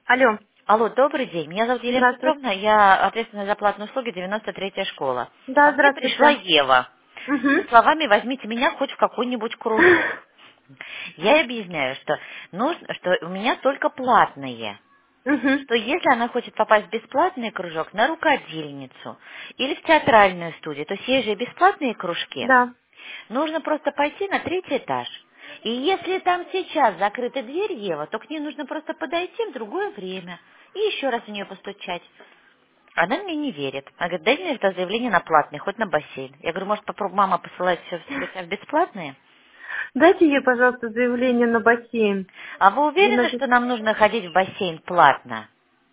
Алло, Алло, добрый день. Меня зовут Елена здравствуйте. Петровна, я ответственна за платные услуги 93-я школа. Да, Ко мне пришла здравствуйте. Ева со Угу. словами «возьмите меня хоть в какой-нибудь кружок». Я ей объясняю, что, что у меня только платные, Угу. что если она хочет попасть в бесплатный кружок на рукодельницу или в театральную студию, то есть есть же бесплатные кружки, Да. нужно просто пойти на 3-й этаж. И если там сейчас закрыта дверь Ева, то к ней нужно просто подойти в другое время и еще раз в нее постучать. Она мне не верит. Она говорит, дай мне это заявление на платный, хоть на бассейн. Я говорю, может, попробуй, мама посылает все тебя в бесплатные? Дайте ей, пожалуйста, заявление на бассейн. А вы И уверены, что нам нужно ходить в бассейн платно?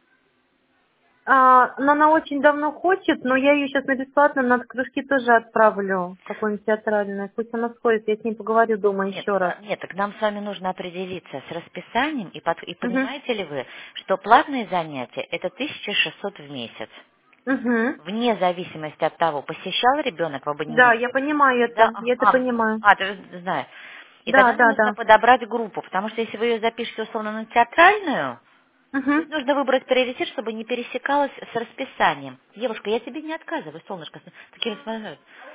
Но она очень давно хочет, но я ее сейчас на бесплатно на кружки тоже отправлю. Какое-нибудь театральное. Пусть она сходит, я с ней поговорю дома Нет, еще раз. нет, так нам с вами нужно определиться с расписанием, и Угу. понимаете ли вы, что платные занятия– это 1600 в месяц. Угу. Вне зависимости от того, посещал ребенок в Да, абонементе. я понимаю Да, это. Я это понимаю. ты знаешь. И Да, тогда нам да, нужно да. подобрать группу, потому что если вы ее запишете условно на театральную, то Угу. есть нужно выбрать приоритет, чтобы не пересекалось с расписанием. Девушка, я тебе не отказываю, солнышко. Такие смотрят.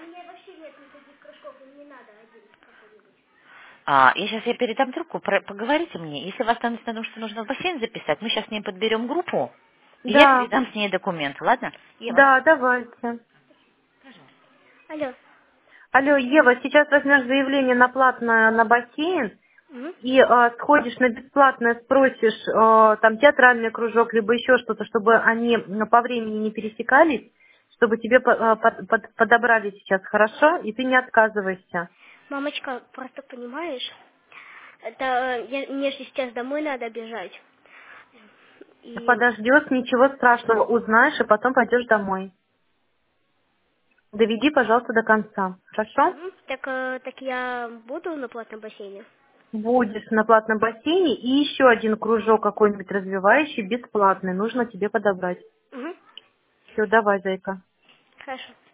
Я сейчас передам трубку, поговорите мне. Если вас становится на том, что нужно в бассейн записать, мы сейчас с ней подберем группу, и я Да. передам с ней документы, ладно? Ева. Да, давайте. Алло. Алло, Ева, сейчас возьмешь заявление на платное на бассейн, Мгм. и сходишь на бесплатное, спросишь там театральный кружок, либо еще что-то, чтобы они по времени не пересекались, чтобы тебе подобрали сейчас, хорошо? И ты не отказывайся. Мамочка, просто понимаешь, это мне же сейчас домой надо бежать. И Подождешь, ничего страшного, узнаешь, и потом пойдешь домой. Доведи, пожалуйста, до конца, хорошо? так я буду на платном бассейне? Будешь на платном бассейне, и еще один кружок какой-нибудь развивающий, бесплатный, нужно тебе подобрать. Угу. Все, давай, зайка. Хорошо.